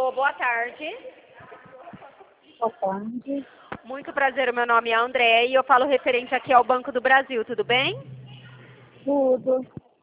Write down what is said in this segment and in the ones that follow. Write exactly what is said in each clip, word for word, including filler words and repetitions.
Alô, boa tarde. Boa tarde. Muito prazer, o meu nome é André e eu falo referente aqui ao Banco do Brasil, tudo bem? Tudo.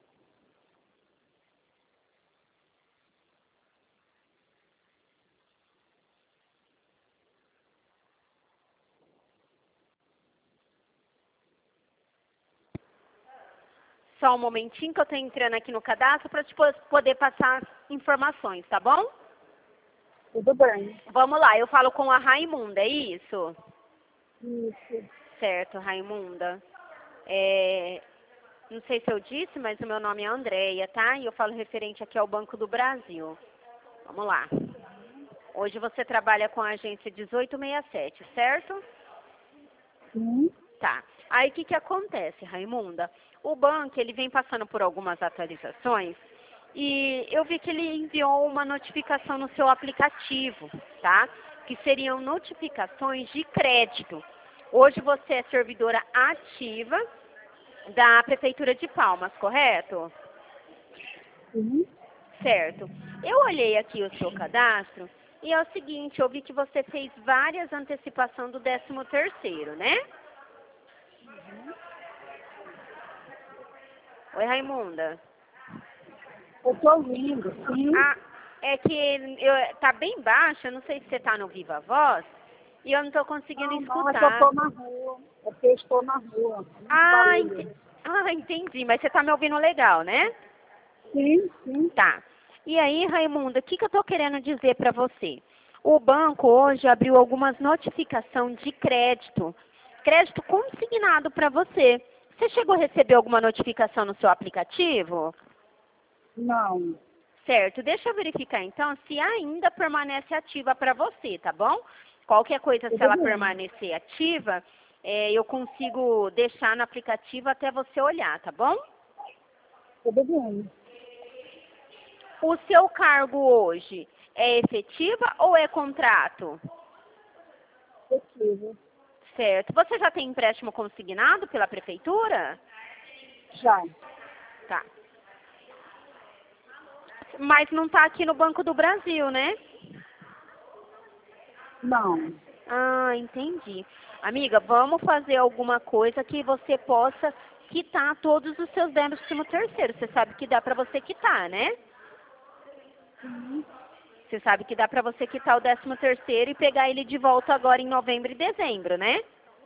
Só um momentinho que eu tô entrando aqui no cadastro para te po- poder passar as informações, tá bom? Tudo bem. Vamos lá, eu falo com a Raimunda, é isso? Isso. Certo, Raimunda. É, não sei se eu disse, mas o meu nome é Andréia, tá? E eu falo referente aqui ao Banco do Brasil. Vamos lá. Hoje você trabalha com a agência dezoito sessenta e sete, certo? Sim. Tá. Aí o que que acontece, Raimunda? O banco, ele vem passando por algumas atualizações e eu vi que ele enviou uma notificação no seu aplicativo, tá? Que seriam notificações de crédito. Hoje você é servidora ativa da Prefeitura de Palmas, correto? Sim. Certo. Eu olhei aqui o seu cadastro e é o seguinte, eu vi que você fez várias antecipações do décimo terceiro, né? Oi, Raimunda. Eu tô ouvindo, sim. Ah, é que eu, tá bem baixo, eu não sei se você tá no Viva Voz, e eu não tô conseguindo Não, não, é que eu escutar. tô na rua. É porque eu estou na rua. Muito Ah, barulho. ente- ah, entendi, mas você tá me ouvindo legal, né? Sim, sim. Tá. E aí, Raimunda, o que, que eu tô querendo dizer para você? O banco hoje abriu algumas notificações de crédito. Crédito consignado para você. Você chegou a receber alguma notificação no seu aplicativo? Não. Certo. Deixa eu verificar então se ainda permanece ativa para você, tá bom? Qualquer coisa, se Tudo ela bem. permanecer ativa, é, eu consigo deixar no aplicativo até você olhar, tá bom? Tudo bem. O seu cargo hoje é efetiva ou é contrato? Efetivo. Certo. Você já tem empréstimo consignado pela prefeitura? Já. Tá. Mas não está aqui no Banco do Brasil, né? Não. Ah, entendi. Amiga, vamos fazer alguma coisa que você possa quitar todos os seus débitos do décimo terceiro. Você sabe que dá para você quitar, né? Sim. Você sabe que dá para você quitar o décimo terceiro e pegar ele de volta agora em novembro e dezembro, né?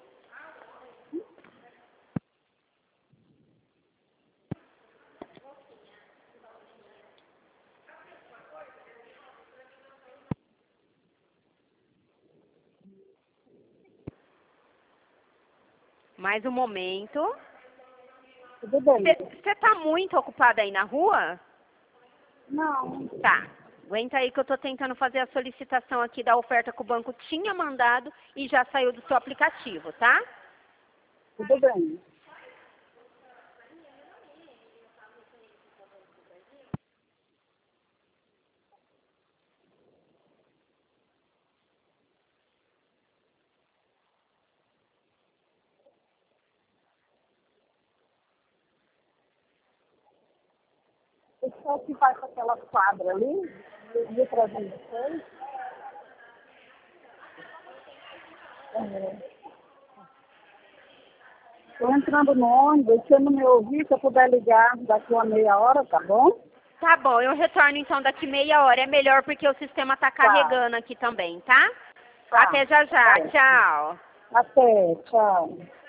Mais um momento. Tudo bem. Você tá muito ocupada aí na rua? Não. Tá. Aguenta aí que eu tô tentando fazer a solicitação aqui da oferta que o banco tinha mandado e já saiu do seu aplicativo, tá? Tudo bem. O pessoal que faz aquela quadra ali, de transmissão. Estou entrando no ônibus, se eu não me ouvir, se eu puder ligar daqui a meia hora, tá bom? Tá bom, eu retorno então daqui meia hora. É melhor porque o sistema tá carregando aqui também, tá? Tá. Até já já. Tá. Tchau. Até, tchau.